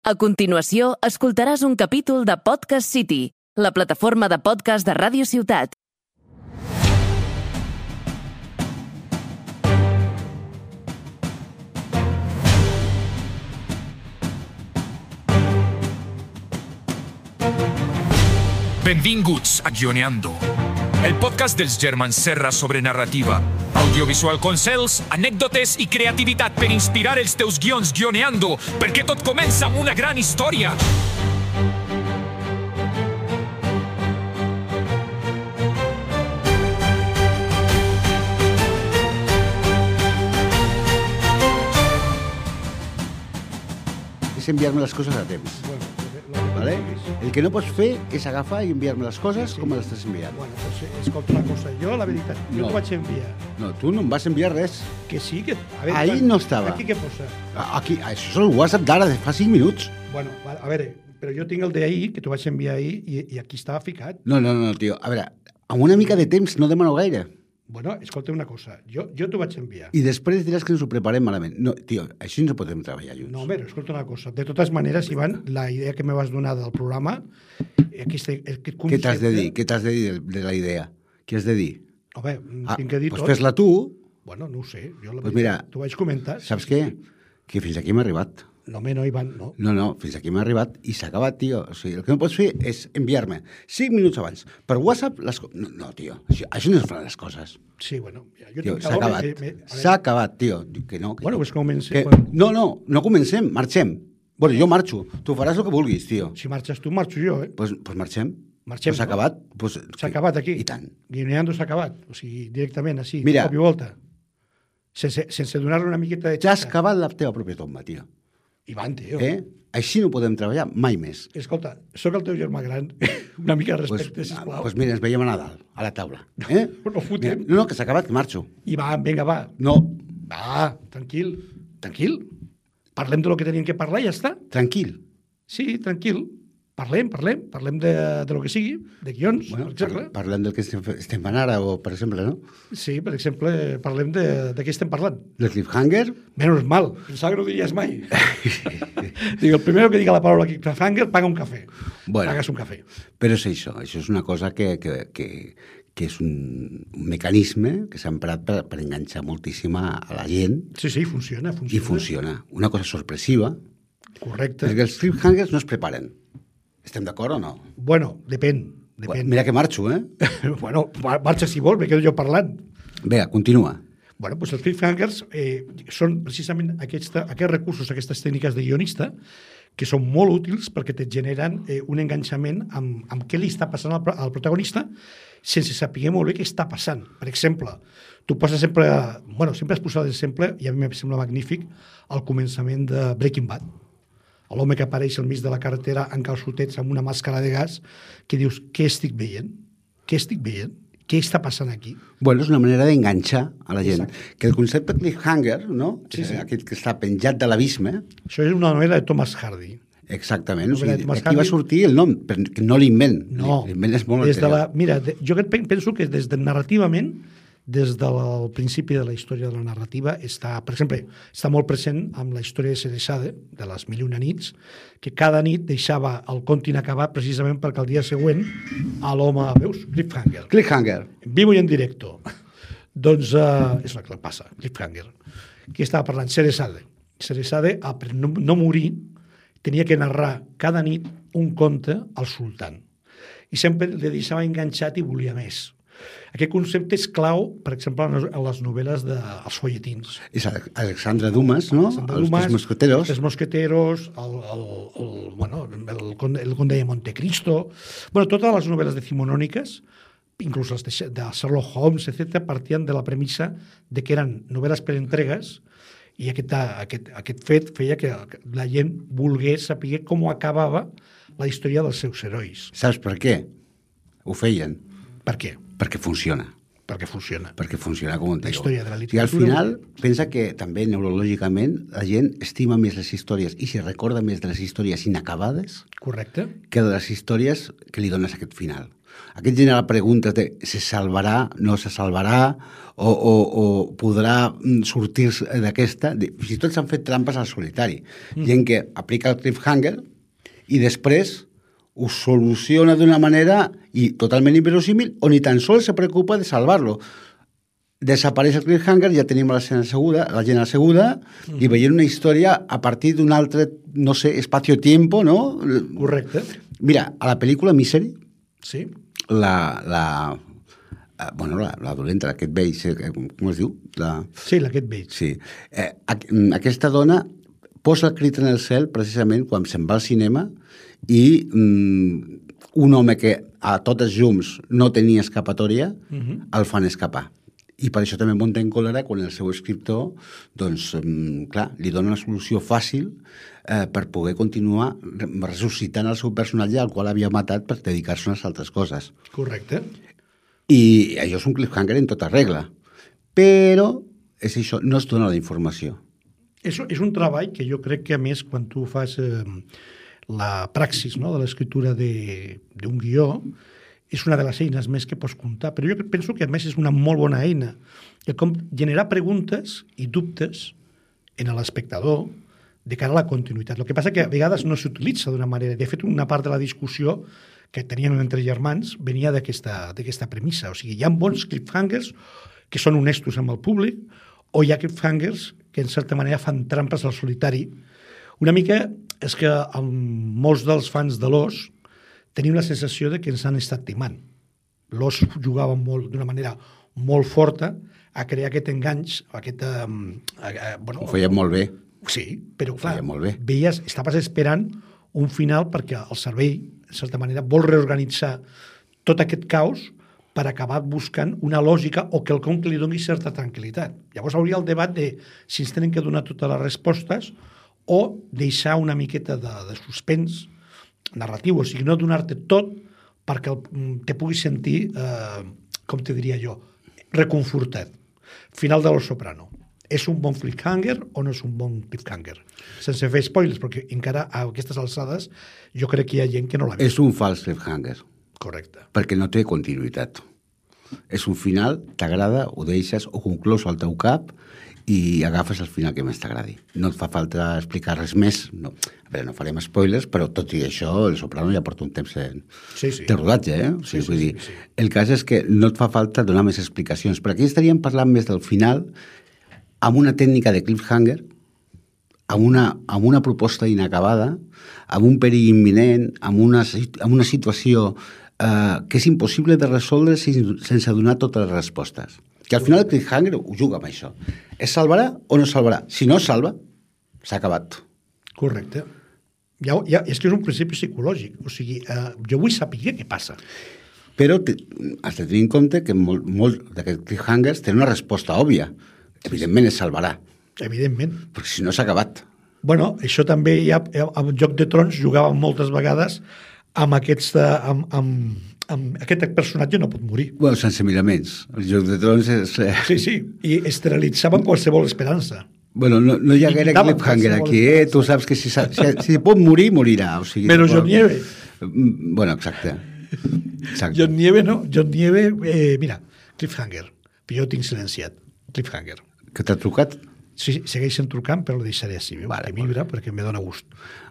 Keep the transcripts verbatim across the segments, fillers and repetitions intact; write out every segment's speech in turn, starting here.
A continuació, escoltaràs un capítol de Podcast City, la plataforma de podcast de Ràdio Ciutat. Benvinguts a Guioneando, el podcast dels germans Serra sobre narrativa, audiovisual consells, anècdotes i creativitat per inspirar els teus guions guioneando, perquè tot comença amb una gran història. És enviar-me les coses a temps. ¿Vale? El que no pots fer és agafar i enviar-me les coses com me les estàs enviant. Bueno, pues escolta una cosa, jo la veritat, jo No. t'ho vaig enviar. No, tu no em vas enviar res. Que sí, que... A veure, Ahí quan- no estava. Aquí què posa? Aquí, això és el WhatsApp d'ara, de fa cinc minuts. Bueno, va- a veure, però jo tinc el d'ahir, que t'ho vaig enviar ahir, i, i aquí estava ficat. No, no, no, tio. A veure, amb una mica de temps no demano gaire. Bueno, escolta una cosa, jo, jo t'ho vaig enviar. I després diràs que ens ho preparem malament. No, tio, així no podem treballar junts. No, home, escolta una cosa. De totes maneres, Ivan, la idea que me vas donar del programa, aquest, aquest concepte... Què t'has de dir? Què t'has de dir de, de la idea? Què has de dir? Home, Ah, tinc que dir doncs tot. fes-la tu. Bueno, no ho sé. Jo la Pues veritat, mira, t'ho vaig comentar. Saps sí, què? Que fins aquí m'ha arribat. No, home, no, Ivan, no. No, no, fins aquí m'ha arribat i s'ha acabat, tio. O sigui, el que no pots fer és enviar-me cinc minuts abans per WhatsApp les coses. No, no, tio, això, això no es fan les coses. Sí, bueno, ja, jo Tio, tinc s'ha calor, acabat. me- me- a veure, S'ha acabat, tio. Dic que no. Que, Bueno, pues comença... que... Quan... No, no, no comencem, marxem. Bueno, jo marxo. Tu faràs el que vulguis, tio. Si marxes tu, marxo jo, eh? Pues, pues marxem. Marxem, Pues s'ha no? acabat. Pues, S'ha acabat aquí. I tant. Guineando s'ha acabat. O sigui, directament, així, Mira. cop i volta. Sense, sense donar-li una miqueta de Ja has xasca. acabat la teva pròpia tomba, tio. Ivan, tio. Eh? Així no podem treballar mai més. Escolta, sóc el teu germà gran. Una mica de Pues, respecte, sisplau. pues mira, ens veiem a Nadal, a la taula. Eh? No fotem. Mira, no, no, que s'ha acabat, que marxo. Ivan, vinga, va. No, Va, tranquil. Tranquil. Parlem de lo que teníem que parlar i ja està. tranquil. Sí, tranquil. Parlem, parlem. Parlem de, de lo que sigui, de guions, Bueno, per exemple. par parlem del que estem, fe- estem fent ara, o per exemple, no? Sí, per exemple, parlem de, de què estem parlant. Del cliffhanger. Menos mal, pensava que no ho diries mai. Digo, el primero que diga la paraula cliffhanger paga un cafè. Bueno. Pagas un cafè. Però és això, això és una cosa que, que, que, que és un, un mecanisme que s'ha emprat per, per enganxar moltíssim a, a la gent Sí, sí, funciona, funciona. i funciona. Una cosa sorpressiva, Correcte. perquè els cliffhangers no es preparen. Estem d'acord o no? Bueno, depèn. Bueno, depèn. mira que marxo, eh? bueno, ma- marxa si vol, me quedo jo parlant. Vinga, continua. Bueno, doncs els cliffhangers eh, són precisament aquesta, aquests recursos, aquestes tècniques de guionista, que són molt útils perquè te generen eh, un enganxament amb, amb què li està passant al, pro- al protagonista sense saber molt bé què està passant. Per exemple, tu poses sempre... Bueno, sempre has posat l'exemple, i a mi em sembla magnífic, al començament de Breaking Bad. L'home que apareix al mig de la carretera en calçotets amb una màscara de gas, que dius, què estic veient? Què estic veient? Què està passant aquí? Bueno, és una manera d'enganxar a la gent. Exacte. Que el concepte cliffhanger, no? Sí, sí. Aquest que està penjat de l'abisme, Això és una novel·la de Thomas Hardy. exactament. O Novel·la sigui, de Thomas aquí va Hardy. sortir el nom, però que no l'invent. No, L'invent és molt des de la, anterior. mira, de, jo que pen- penso que des de narrativament, des del principi de la història de la narrativa, està, per exemple, està molt present amb la història de Ceresade, de les Mil i una nits, que cada nit deixava el conte inacabat precisament perquè el dia següent a l'home, veus, cliffhanger. Cliffhanger. En vivo i en directo. Doncs uh, és el que passa, cliffhanger. Qui estava parlant? Ceresade. Ceresade, ah, per no, no morir, tenia que narrar cada nit un conte al sultan. I sempre li deixava enganxat i volia més. Aquest concepte és clau, per exemple, a les novel·les dels folletins. És Ale- Alexandre Dumas, no? Alexandre Els Dumas, tres mosqueteros. Els mosqueteros, el, el, el, bueno, el, conde, el conde de Montecristo... Bueno, totes les novel·les decimonòniques, inclús les de, de Sherlock Holmes, etcètera, partien de la premissa de que eren novel·les per entregues i aquest, aquest, aquest fet feia que la gent volgués saber com acabava la història dels seus herois. Saps per què? Ho feien. Per què? Perquè funciona. perquè funciona. Perquè funciona com un tio. La història de la literatura... I al final, pensa que també neurològicament la gent estima més les històries i se recorda més de les històries inacabades Correcte. que de les històries que li dones aquest final. Aquest general preguntes de se salvarà, no se salvarà, o, o, o podrà sortir d'aquesta. Fins i tot s'han fet trampes al solitari. Mm. Gent que aplica el cliffhanger i després ho soluciona d'una manera i totalment inverosímil o ni tan sols se preocupa de salvar-lo. Desapareix el cliffhanger, ja tenim la gent asseguda, la gent asseguda mm. i veient una història a partir d'un altre, no sé, espacio-tiempo, no? Correcte. Mira, a la pel·lícula Misery, sí. la, la, bueno, la, la dolenta, la Kate Bates, com es diu? La... Sí, la Kate Bates. Sí. Eh, aquesta dona posa el crit en el cel precisament quan se'n va al cinema i mm, un home que a totes llums no tenia escapatòria, uh-huh. el fan escapar. I per això també munta en còlera quan el seu escriptor, doncs, mm, clar, li dona una solució fàcil eh, per poder continuar ressuscitant el seu personatge al qual havia matat per dedicar-se a unes altres coses. Correcte. I això és un cliffhanger en tota regla. Però és això, no es dona la informació. És, és un treball que jo crec que, a més, quan tu fas eh, la praxis, no?, de l'escriptura d'un guió, és una de les eines més que pots comptar. Però jo penso que, a més, és una molt bona eina. Que com generar preguntes i dubtes en l'espectador de cara a la continuïtat. El que passa que a vegades no s'utilitza d'una manera. De fet, una part de la discussió que tenien entre germans venia d'aquesta premissa. O sigui, hi ha bons cliffhangers que són honestos amb el públic o hi ha cliffhangers que, en certa manera, fan trampes al solitari. Una mica és que amb molts dels fans de l'Os tenim la sensació de que ens han estat timant. L'Os jugava molt, d'una manera molt forta a crear aquest enganys, aquest... Eh, eh, bueno, ho feia molt bé. Sí, però clar, molt bé. veies, estaves esperant un final perquè el cervell, en certa manera, vol reorganitzar tot aquest caos per acabar buscant una lògica o quelcom que li doni certa tranquil·litat. Llavors hauria el debat de si ens tenen que donar totes les respostes o deixar una miqueta de, de suspens narratiu, o sigui, no donar-te tot perquè el, te puguis sentir, eh, com te diria jo, reconfortat. Final de Los Soprano. És un bon cliffhanger o no és un bon cliffhanger? Sense fer spoilers, perquè encara a aquestes alçades jo crec que hi ha gent que no l'ha vist. És un fals cliffhanger. Correcte. Perquè no té continuïtat. És un final, t'agrada, ho deixes, ho conclous al teu cap i agafes el final que més t'agradi. No et fa falta explicar res més. No. A veure, no farem spoilers, però tot i això, El Soprano ja porta un temps en... sí, sí. de rodatge, eh? O sigui, sí, vull sí, dir, sí, sí. El cas és que no et fa falta donar més explicacions. Per aquí estaríem parlant més del final amb una tècnica de cliffhanger, amb una, amb una proposta inacabada, amb un perill imminent, amb una, amb una situació eh, que és impossible de resoldre sense donar totes les respostes. Que al final el cliffhanger ho juga amb això. Es salvarà o no salvarà? Si no es salva, s'ha acabat. Correcte. Ja, ja, és que és un principi psicològic. O sigui, eh, jo vull saber què passa. Però te, has de tenir en compte que molts molt d'aquests cliffhangers tenen una resposta òbvia. Evidentment es salvarà. Evidentment. Perquè si no s'ha acabat. Bueno, això també hi ha... En Joc de Trons jugàvem moltes vegades amb aquests... Amb, amb, amb aquest personatge no pot morir. Bueno, sense miraments. El Joc de Trons és... Sí, sí, i esterilitzaven qualsevol esperança. Bueno, no, no hi ha gaire cliffhanger aquí, eh? Tu saps que si, si, si pot morir, morirà. O sigui, Però John Nieve. Bueno, exacte. exacte. John Nieve, no? John Nieve, eh, mira, cliffhanger. Jo tinc silenciat. Cliffhanger. Que t'ha trucat? Sí, segueixen trucant, però ho deixaré així. Vale, que vibra, perquè em dóna gust.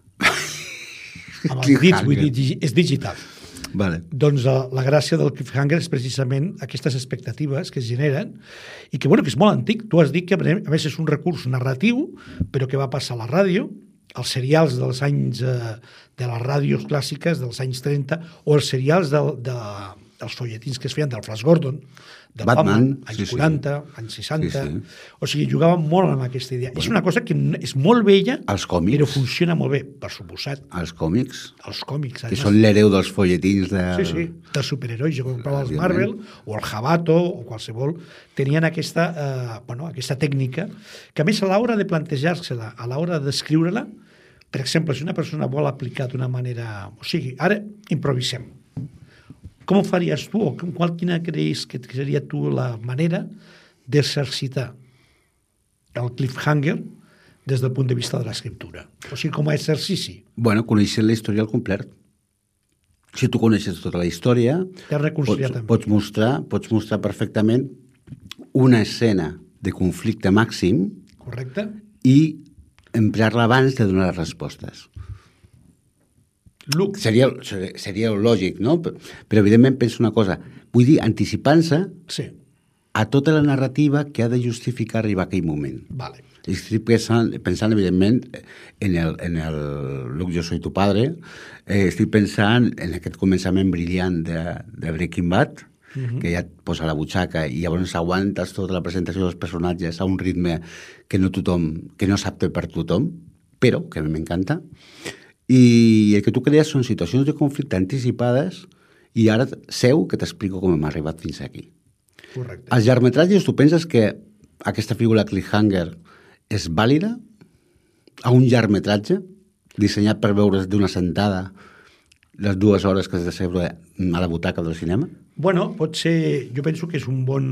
Amb els dits, vull dir, és digital. Vale. Doncs uh, la gràcia del cliffhanger és precisament aquestes expectatives que es generen i que, bueno, que és molt antic. Tu has dit que, a més, és un recurs narratiu, però que va passar a la ràdio, els serials dels anys uh, de les ràdios clàssiques dels anys trenta o els serials de, de, dels folletins que es feien del Flash Gordon, de Batman, Batman, anys sí, quaranta, sí. anys seixanta... Sí, sí. O sigui, jugaven molt amb aquesta idea. Bueno, és una cosa que és molt vella, els còmics, però funciona molt bé, per suposat. Els còmics, els còmics, que además, són l'hereu dels folletins de... Sí, sí, dels superherois. Jo comprava els Marvel o el Jabato o qualsevol. Tenien aquesta, eh, bueno, aquesta tècnica que, a més, a l'hora de plantejar-se-la, a l'hora d'escriure-la, per exemple, si una persona vol aplicar d'una manera... O sigui, ara improvisem. com ho faries tu, o qual, quina creus que seria tu la manera d'exercitar el cliffhanger des del punt de vista de l'escriptura? O sigui, com a exercici. Bueno, coneixent la història al complet. Si tu coneixes tota la història, pots, pots, mostrar, pots mostrar perfectament una escena de conflicte màxim. Correcte. I emplear-la abans de donar les respostes. Luke. Seria, seria lògic, no? Però, però evidentment penso una cosa. Vull dir, anticipant-se sí. a tota la narrativa que ha de justificar arribar a aquell moment. Vale. Estic pensant, pensant evidentment, en el, en el Luke, jo soy tu padre, eh, estic pensant en aquest començament brillant de, de Breaking Bad, uh-huh. que ja et posa la butxaca i llavors aguantes tota la presentació dels personatges a un ritme que no tothom, que no és apte per tothom, però que a mi m'encanta. I el que tu crees són situacions de conflicte anticipades i ara seu que t'explico com hem arribat fins aquí. Correcte. Els llargmetratges, tu penses que aquesta figura cliffhanger és vàlida a un llargmetratge dissenyat per veure's d'una sentada les dues hores que has de seure a la butaca del cinema? Bueno, pot ser... Jo penso que és un bon,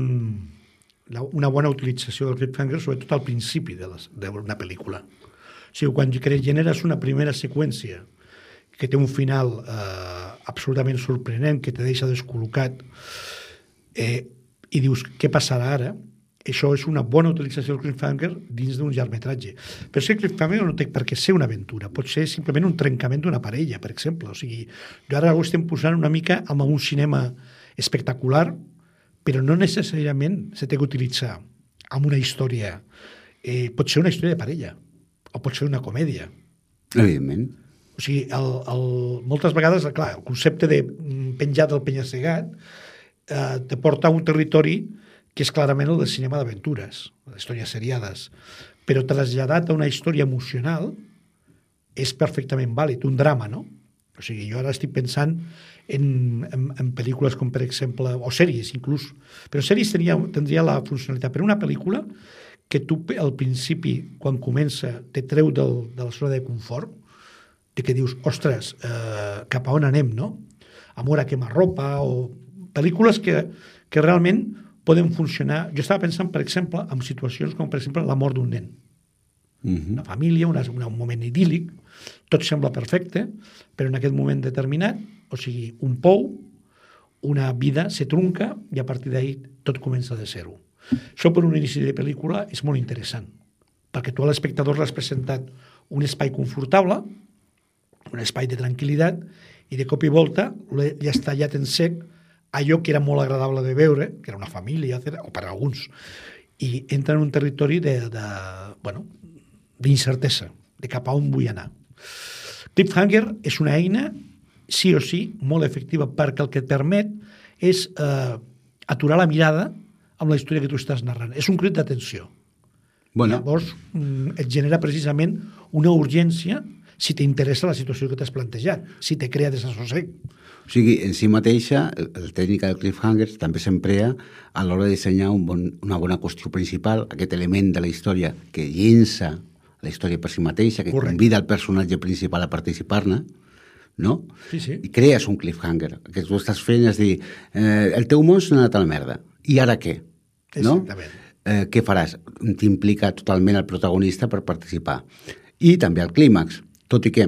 una bona utilització del cliffhanger, sobretot al principi d'una pel·lícula. O sigui, quan generes una primera seqüència que té un final eh, absolutament sorprenent, que te deixa descol·locat, eh, i dius, què passarà ara? Això és una bona utilització del cliffhanger dins d'un llargmetratge. Però si el cliffhanger no té per què ser una aventura, pot ser simplement un trencament d'una parella, per exemple. O sigui, jo ara ho estem posant una mica amb un cinema espectacular, però no necessàriament se té que utilitzar amb una història. Eh, pot ser una història de parella, o pot ser una comèdia. Evidentment. O sigui, el, el, moltes vegades, clar, el concepte de penjat del penya-segat eh, te porta a un territori que és clarament el del cinema d'aventures, les històries seriades, però traslladat a una història emocional és perfectament vàlid, un drama, no? O sigui, jo ara estic pensant en, en, en pel·lícules com, per exemple, o sèries, inclús, però sèries tenia, tindria la funcionalitat. Però una pel·lícula que tu, al principi, quan comença, te treu del, de la zona de confort, de que dius, ostres, eh, cap a on anem, no? Amor a quemarropa, o pel·lícules que, que realment poden funcionar. Jo estava pensant, per exemple, en situacions com, per exemple, la mort d'un nen. Uh-huh. Una família, una, una, un moment idíl·lic, tot sembla perfecte, però en aquest moment determinat, o sigui, un pou, una vida se trunca i a partir d'ahir tot comença de zero. Això per un inici de pel·lícula és molt interessant, perquè tu a l'espectador l'has presentat un espai confortable, un espai de tranquil·litat, i de cop i volta ja està tallat en sec allò que era molt agradable de veure, que era una família, o per a alguns, i entra en un territori de, de, bueno, d'incertesa, de cap a on vull anar. Cliffhanger és una eina, sí o sí, molt efectiva, perquè el que et permet és eh, aturar la mirada amb la història que tu estàs narrant. És un crit d'atenció. Bueno. Llavors, et genera precisament una urgència si t'interessa la situació que t'has plantejat, si te crea desassossec. O sigui, en si mateixa, la tècnica del cliffhanger també s'emprea a l'hora de dissenyar un bon, una bona qüestió principal, aquest element de la història que llença la història per si mateixa, que Correcte. Convida el personatge principal a participar-ne, no? Sí, sí. I crees un cliffhanger. El que tu estàs fent és dir, eh, el teu món s'ha anat a la merda. I ara què? No? Exactament. Eh, què faràs? T'implica totalment el protagonista per participar. I també el clímax, tot i que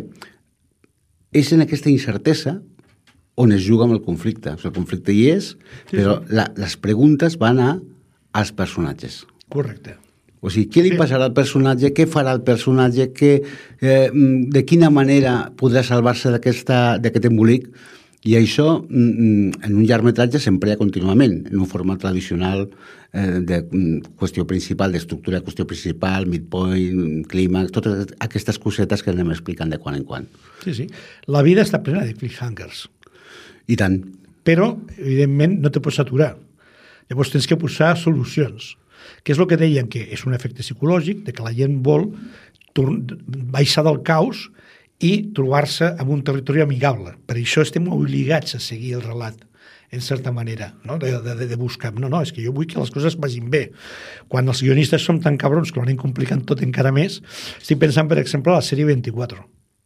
és en aquesta incertesa on es juga amb el conflicte. O sigui, el conflicte hi és, sí, però sí. La, les preguntes van a, als personatges. Correcte. O sigui, què li sí. passarà al personatge, què farà el personatge, que, eh, de quina manera podrà salvar-se d'aquest embolic. I això, en un llargmetratge, s'emplea contínuament, en un format tradicional eh, de qüestió principal, d'estructura de qüestió principal, midpoint, clímax, totes aquestes cosetes que anem explicant de quan en quan. Sí, sí. La vida està plena de cliffhangers. I tant. Però, evidentment, no te pots aturar. Llavors tens que posar solucions. Que és el que deien, que és un efecte psicològic, de que la gent vol baixar del caos i trobar-se en un territori amigable. Per això estem obligats a seguir el relat, en certa manera, no? de, de, de buscar. No, no, és que jo vull que les coses vagin bé. Quan els guionistes som tan cabrons que ho anem complicant tot encara més, estic pensant, per exemple, a la sèrie vint-i-quatre.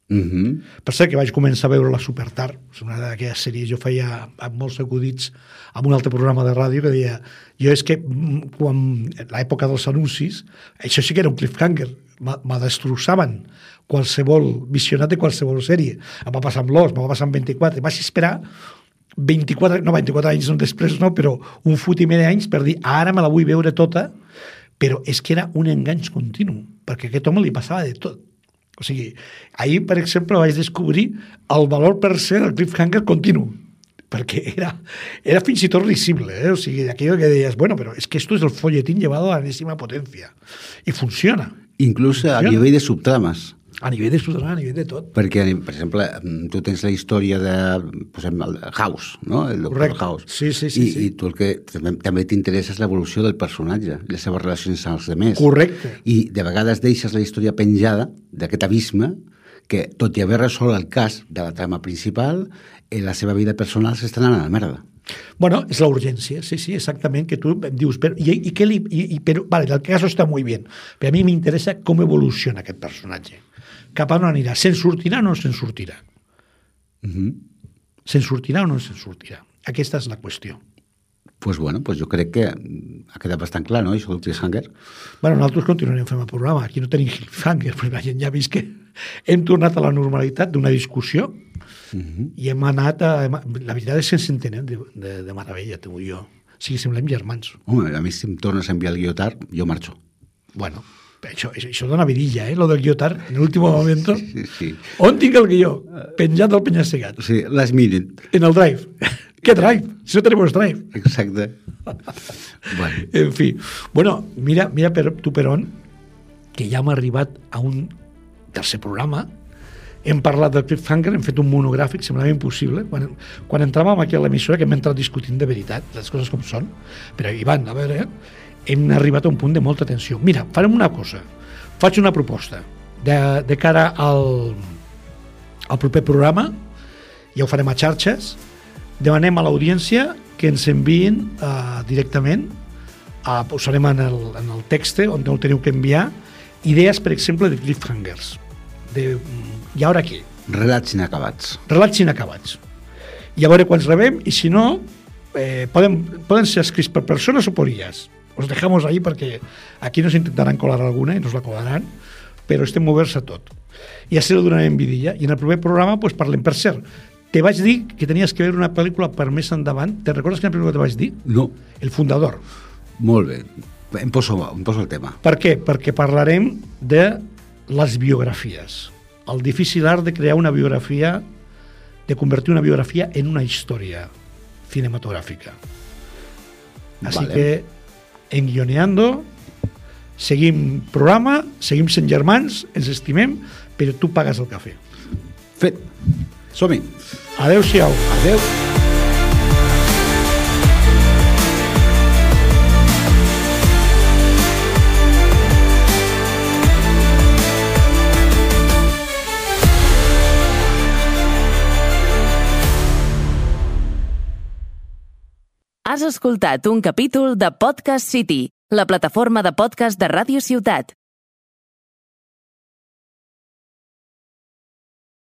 Mm-hmm. Per cert, que vaig començar a veure la Supertard, és una d'aquelles sèries, jo feia amb molts acudits amb un altre programa de ràdio que deia, jo és que quan l'època dels anuncis, això sí que era un cliffhanger, me destrossaven qualsevol visionat de qualsevol sèrie. Em va passar amb l'Os, em va passar amb vint-i-quatre, vaig esperar vint-i-quatre, no vint-i-quatre anys no, després no, però un fotimer d'anys per dir, ara me la vull veure tota, però és que era un enganx continu, perquè a aquest home li passava de tot. O sigui, ahir, per exemple, vaig descobrir el valor per ser del cliffhanger continu, perquè era, era fins i tot risible, eh? O sigui, aquello que deies, bueno, però és que esto es el folletín llevado a la enésima potencia. I funciona. Inclús funciona. A nivell de subtrames. A nivell de subtrames, a nivell de tot. Perquè, per exemple, tu tens la història de posem, el House, no? El doctor Correcte. House. Sí, sí, sí. I, sí. i tu el que també, també t'interessa és l'evolució del personatge, les seves relacions amb els demés. Correcte. I de vegades deixes la història penjada d'aquest abisme que, tot i haver resolt el cas de la trama principal, en la seva vida personal s'està anant a la merda. Bueno, es la urgencia, sí, sí, exactamente, que tú dius, pero, y, y que li, y, y, pero, vale, el caso está muy bien, pero a mí me interesa com evoluciona aquest personatge. Cap a on anirà? Se'n sortirà o no se'n sortirà? Uh-huh. Se'n sortirà o no se'n sortirà? Aquesta és la qüestió. Pues bueno, pues jo crec que ha quedat bastant clar, no?, això del cliffhanger. Bueno, nosaltres continuarem fent el programa. Aquí no tenim cliffhanger, perquè la gent ja ha vist que hem tornat a la normalitat d'una discussió uh-huh. i hem anat a... La veritat és que ens entenem de, de, de meravella, tu i jo. O sigui, semblem germans. Home, a mi si em tornes a enviar el guiotard, jo marxo. Bueno, això, això dona vidilla, eh, lo del guiotard, en l'últim moment. Sí, sí. On tinc el guió? Penjat al penya-segat. Sí, last minute. En el drive. ¿Qué drive? Si no tenemos drive. Exacte. Bueno. En fi. Bueno, mira, mira per, tu per on, que ja hem arribat a un tercer programa, hem parlat del cliffhanger, hem fet un monogràfic, semblava impossible. Quan, quan entràvem aquí a l'emissora, que hem entrat discutint de veritat, les coses com són, però Ivan, a veure, hem arribat a un punt de molta tensió. Mira, farem una cosa. Faig una proposta de, de cara al, al proper programa, ja ho farem a xarxes, demanem a l'audiència que ens enviïn uh, directament, uh, posarem en el, en el text on ho teniu que enviar, idees, per exemple, de cliffhangers. De, I ara què? Relats inacabats. Relats inacabats. I a veure quants rebem, i si no, eh, poden, poden ser escrits per persones o per I As. Os dejamos ahí perquè aquí nos intentaran colar alguna i nos la colaran, però estem oberts a tot. I així lo donarem vidilla. I en el proper programa pues, parlem. Per cert, te vaig dir que tenies que veure una pel·lícula per més endavant. Te recordes quina pel·lícula te vaig dir? No. El Fundador. Molt bé. Em poso, em poso el tema. Per què? Perquè parlarem de les biografies. El difícil art de crear una biografia, de convertir una biografia en una història cinematogràfica. Així vale. Que, en Guioneando, seguim programa, seguim sent germans, ens estimem, però tu pagues el cafè. Fet. Som-hi. Adéu-siau. Adéu. Has escoltat un capítol de Podcast City, la plataforma de podcast de Ràdio Ciutat.